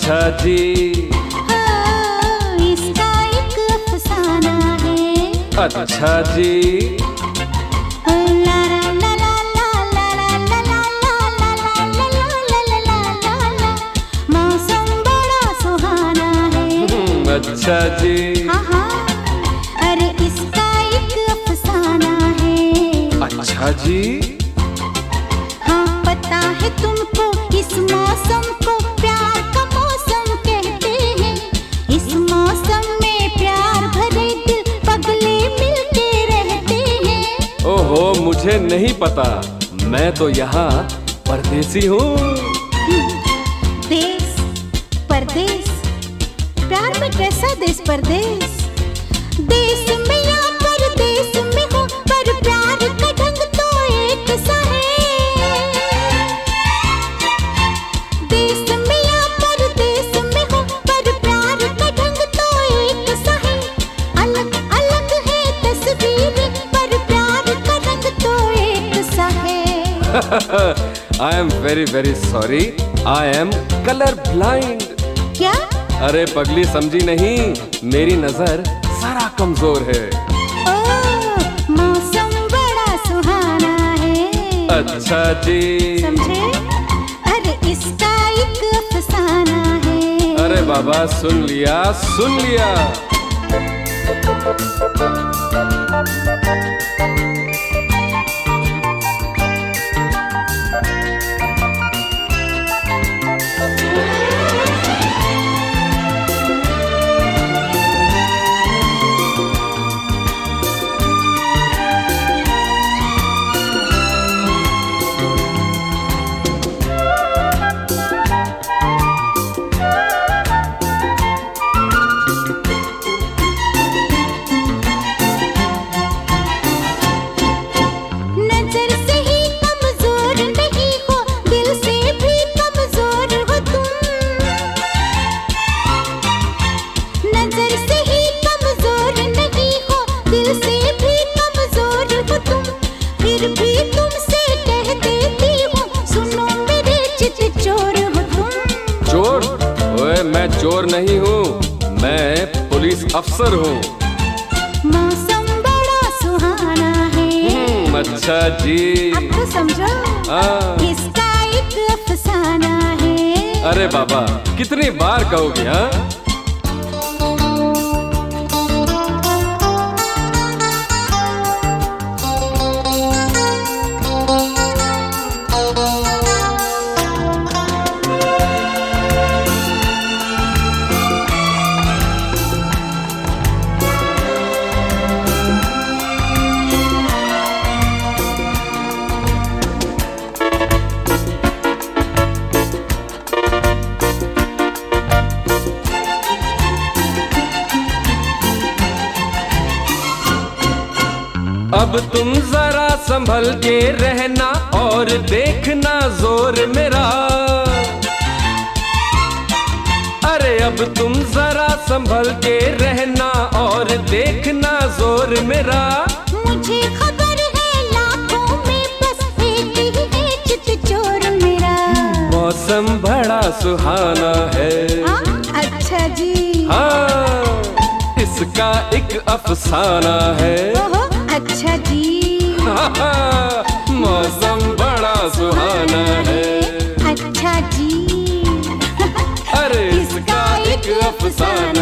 अच्छा जी। इसका एक अफसाना है। अच्छा जी। मौसम बड़ा सुहाना है। अच्छा जी। हाँ हाँ, अरे इसका एक अफसाना है। अच्छा जी। हाँ पता है तुमको, इस मौसम को प्यार का मौसम कहते हैं। इस मौसम में प्यार भरे दिल पगले मिलते रहते हैं। ओहो, मुझे नहीं पता, मैं तो यहाँ परदेसी हूँ। देश परदेश, प्यार में कैसा देश परदेश। देश में या परदेश में हो, पर प्यार का ढंग तो एक सा है। देश में या परदेश में हो, पर प्यार का ढंग तो एक सा है। अलग अलग है तस्वीरें, पर प्यार का रंग तो एक सा है। I am very sorry, I am color blind। क्या? अरे पगली समझी नहीं, मेरी नजर जरा कमजोर है। मौसम बड़ा सुहाना है। अच्छा जी। समझे? अरे इसका एक अफसाना है। अरे बाबा सुन लिया सुन लिया। नजर से ही कमजोर नहीं हो, दिल से भी कमजोर हो तुम। नजर से ही कमजोर नहीं हो, दिल से भी कमजोर हो तुम। फिर भी तुमसे कह देती हूँ, सुनो मेरे चित चोर हो तुम। चोर? ओए मैं चोर नहीं हूँ, मैं पुलिस अफसर हूँ। मौसम बड़ा सुहाना है। अच्छा जी। अब तो समझो, हाँ। इसका एक अफसाना है। अरे बाबा कितनी बार कहोगे? हाँ अब तुम जरा संभल के रहना और देखना जोर मेरा। अरे अब तुम जरा संभल के रहना और देखना जोर मेरा। मुझे खबर है लाखों में बस एक ही है चित चोर मेरा। मौसम बड़ा सुहाना है। हाँ? अच्छा जी। हाँ इसका एक अफसाना है। ओहो अच्छा जी। मौसम बड़ा सुहाना है। अच्छा जी। अरे इसका एक अफसाना